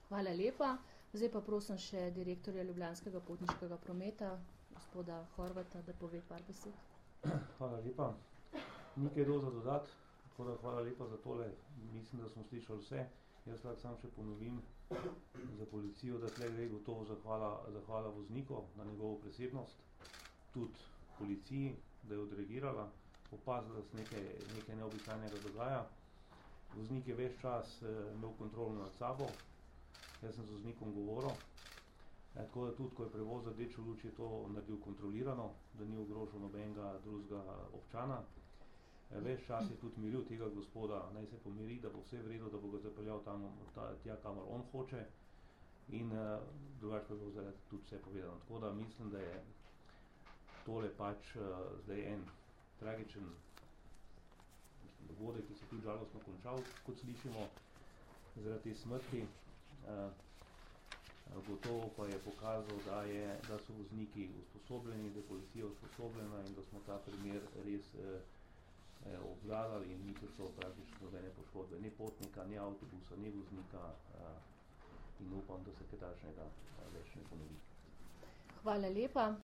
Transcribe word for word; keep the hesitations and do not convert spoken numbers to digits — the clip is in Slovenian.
Hvala lepa. Zdaj pa prosim še direktorja Ljubljanskega potniškega prometa, gospoda Horvata, da pove par besed. Hvala lepa. Ni kaj dosti za dodati, tako da hvala lepa za tole. Mislim, da smo slišali vse. Jaz lahko samo še ponovim za policijo, da tle gre gotovo zahvala, zahvala vozniku na njegovo prisebnost, tudi policiji, da je odreagirala, opazila, da se nekaj, nekaj neobičajnega dogaja. Voznik je ves čas eh, imel kontrolo nad sabo, jaz sem z voznikom govoril, eh, tako da tudi, ko je prevozil rdečo luč, je to naredil kontrolirano, da ni ogrožal nobenega drugega občana. Eh, ves čas je tudi miril tega gospoda, naj se pomiri, da bo vse v redu, da bo ga zapeljal tam, ta, tja, kamor on hoče, in eh, drugače pa je bilo zdaj tudi vse povedano. Tako da mislim, da je tole pač eh, zdaj en tragičen dogodek, ki se tudi žalostno končal, kot slišimo, zaradi te smrti. Uh, gotovo pa je pokazal, da, je, da so vozniki usposobljeni, da je policija usposobljena in da smo ta primer res uh, obvladali in ni prišlo praktično nobene poškodbe, ne potnika, ne avtobusa, ne voznika uh, in upam, da se kaj takšnega uh, več ne ponovi. Hvala lepa.